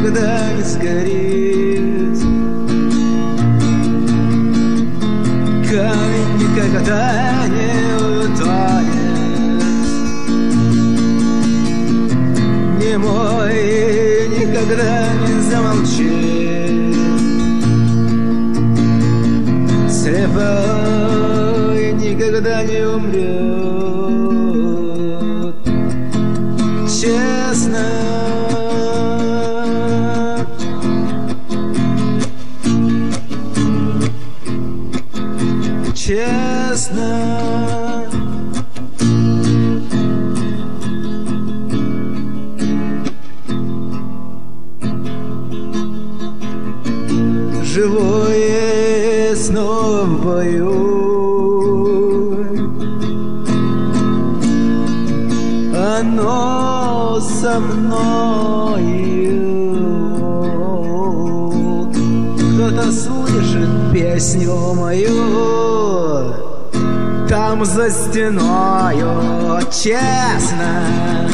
никогда не сгорит, камень никогда не утонет, немой никогда не замолчит, слепой никогда не умрет. Честно, честно, живое снова в бою, оно со мною. Кто-то слышит песню мою там за стеною, честно.